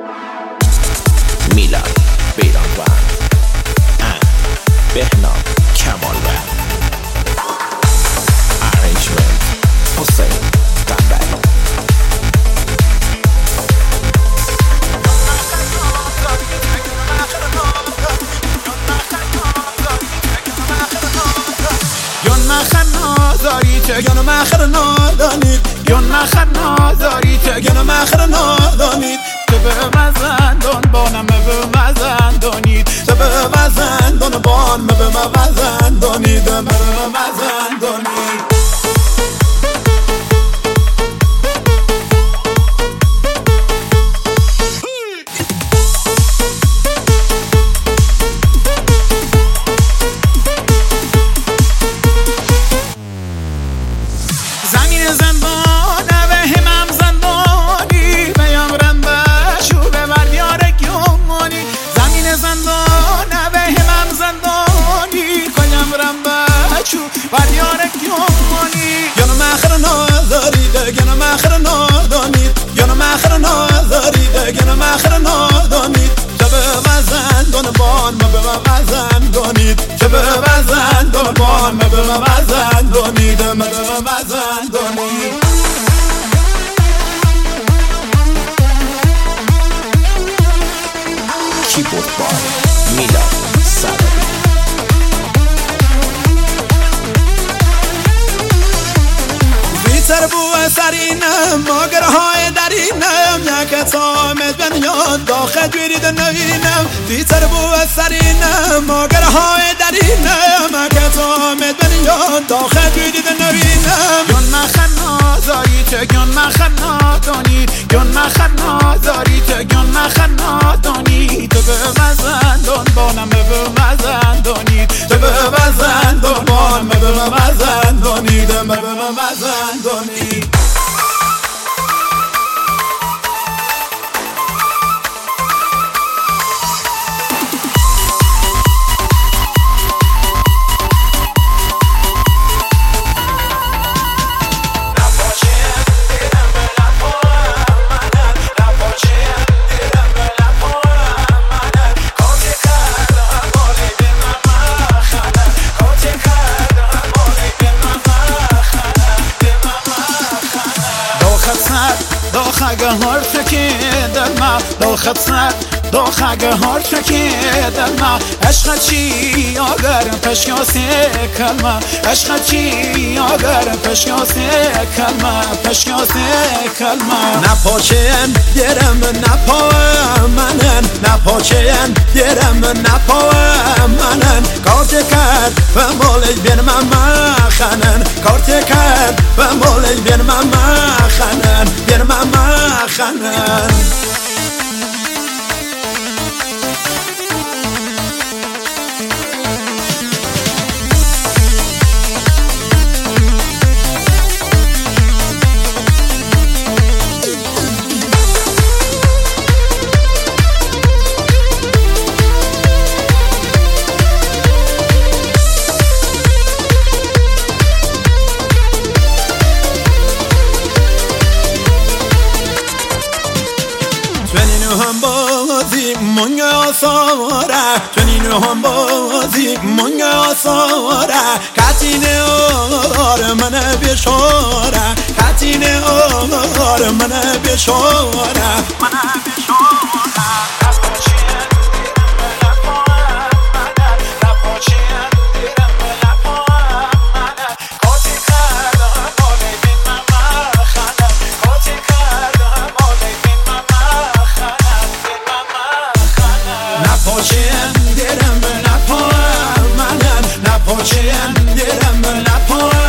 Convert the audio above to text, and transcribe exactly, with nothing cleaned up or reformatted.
میلاد بیرانوند and بهنام کمالوند. Arrangement حسین قنبری. یون مخن نازاری چگن مخر نادانید یون مخن نازاری چگن مخر نادانید تو به مزندان بانم به مزندانید تو به مزندان بان به مزندانید به مزندانید. زمین زندان و همم زندانی بیام رنبشو به بردیار کیومانی. زمین زندان و همم زندانی کنم رنبشو بردیار کیومانی. یانو مخر نازارید یانو مخر نادانید یانو مخر نازارید یانو مخر نادانید. چه به مزندان بان ما به مزندانید چه به مزندان بان ما به مزندانید ما به مزندانید. کیبورد بار میلاد صدایی. بیتر بو سرینم ماگرهای درینم یک سامت بن یاد داخل جوید نوینم. بیتر بو سرینم ماگرهای درینم یک سامت بن یاد داخل جوید نوینم. یون مخن نازاری چه یون مخن نادانی یون مخن نازاری چه یون مخن نادانی. تو به مزندان بانم به مزندانید تو به مزندان بانم به مزندانید به مزندانید. داخل هر چکی در ما داخل سر داخل هر چکی در ما. عشق چی اگر پشیاسی کلمه عشق چی اگر پشیاسی کلمه پشیاسی کلمه. نپاچین دیرم نپا منن نپاچین دیرم نپا منن. کارت کرد و مالی بین من مخنن کارت کرد و مالی بین من مخنن بین من مخنن. هم بازی منگا سواره چنینو هم بازی منگا سواره. کتینه آر منه بیشاره کتینه آر منه بیشاره منه بیشاره. نپاچین دیرم نپا منن نپاچین دیرم نپا